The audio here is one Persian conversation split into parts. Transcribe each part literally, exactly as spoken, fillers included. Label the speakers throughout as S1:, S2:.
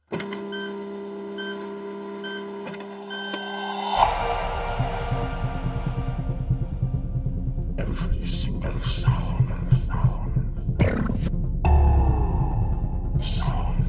S1: Every single sound, sound.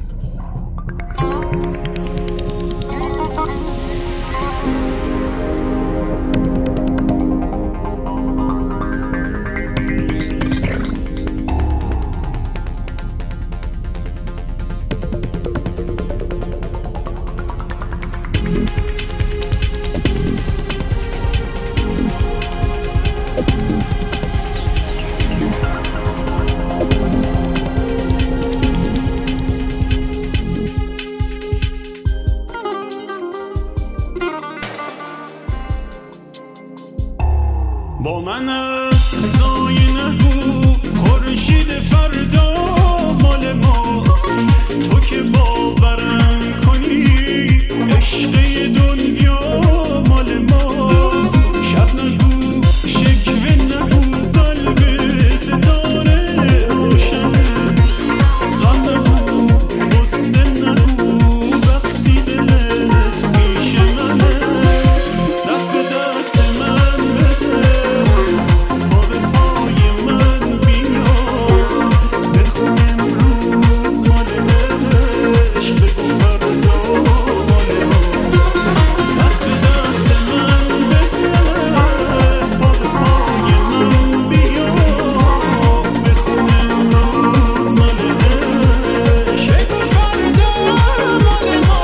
S1: با من از سایه نگو، خورشید فردا مال ماست. تو که باورم کنی عشق دنیا مال ماست. شب نگو، شکوه نگو، قلب ستاره روشن. غم نگو، غصه نگو، وقتی دلت پیش منه. دست به دست من بده، پا به پای من بیا. بخون امروز مال عشق، بگو فردا مال ما. دست به دست من بده، پا به پای من بیا. بخون امروز مال عشق، بگو فردا مال ما.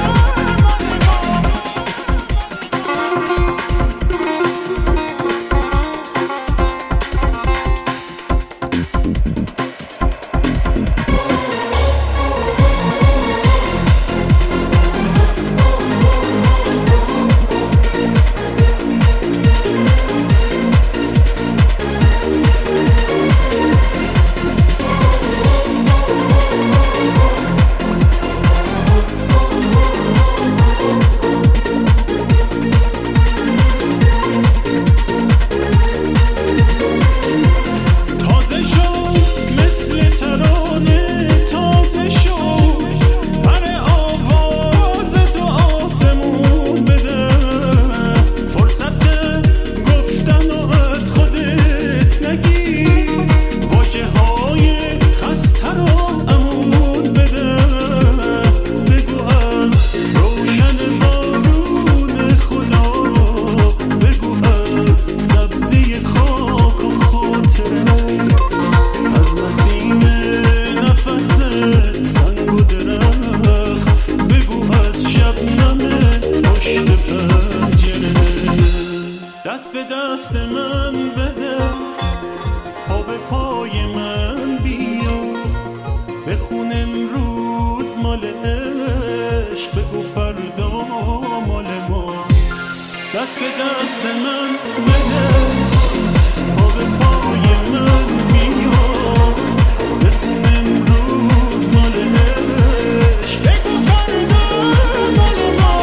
S1: تازه شد مثل ترانه، تازه شد پر آواز تو آسمون بده. فرصت گفتن و از خودت نگی، واژه های خسته رو امون بده. بگو از روشن بارون خدا، بگو از سبزی خاک و خاطره، از نسیم نفس سنگ و درخت. بگو از شبنم پشت پنجره. دست به دست من بده، پا به پای من بیا. بخون امروز مال عشق، بگو فردا مال ما. دست به دست من بده، پا به پای من بیا. بخون امروز مال عشق، بگو فردا مال ما.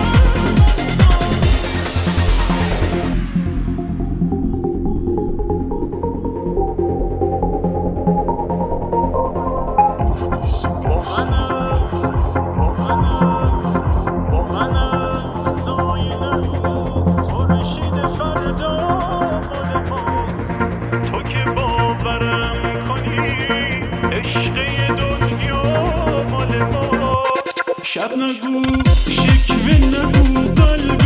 S1: با من از سایه نگو، خورشید فردا مال ماست. تو که باورم کنی عشق دنیا مال ماست. شب نگو، شکوه نگو، قلب